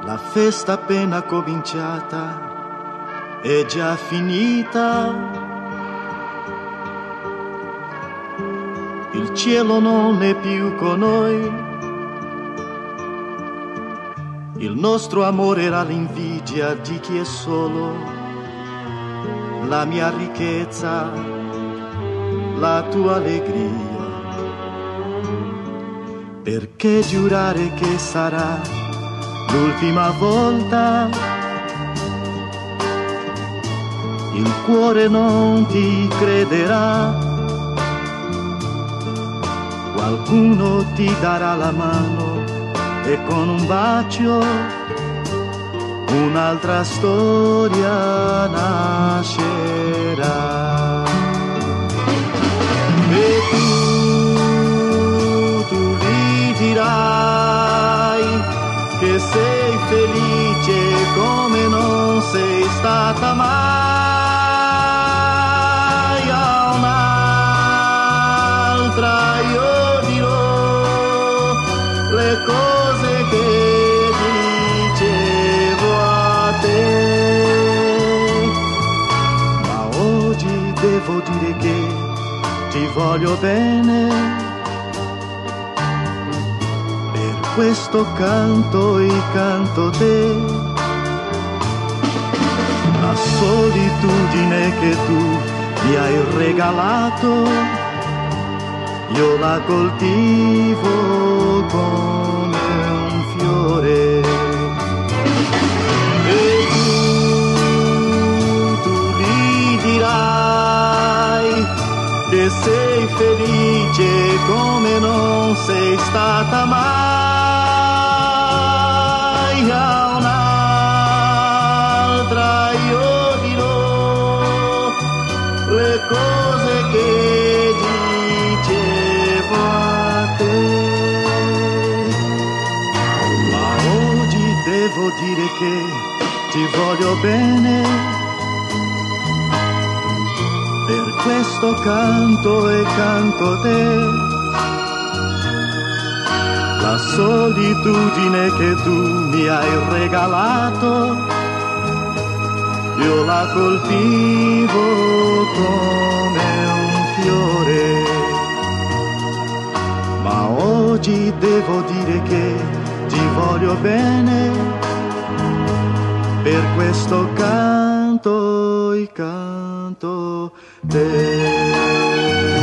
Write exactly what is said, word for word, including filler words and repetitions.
La festa appena cominciata è già finita. Il cielo non è più con noi. Il nostro amore era l'invidia di chi è solo. La mia ricchezza, la tua allegria. Perché giurare che sarà l'ultima volta? Il cuore non ti crederà. Qualcuno ti darà la mano e con un bacio un'altra storia nascerà. E tu, tu gli dirai che sei felice come non sei stata mai. A un'altra io dirò le cose che dicevo a te. Ma oggi devo dire che ti voglio bene. Questo canto e canto te. La solitudine che tu mi hai regalato, io la coltivo come un fiore. E tu, tu gli dirai che sei felice come non sei stata mai. A un'altra io dirò le cose che dicevo a te. Ma oggi devo dire che ti voglio bene. Per questo canto e canto te. La solitudine che tu mi hai regalato, io la coltivo come un fiore. Ma oggi devo dire che ti voglio bene. Per questo canto e canto te.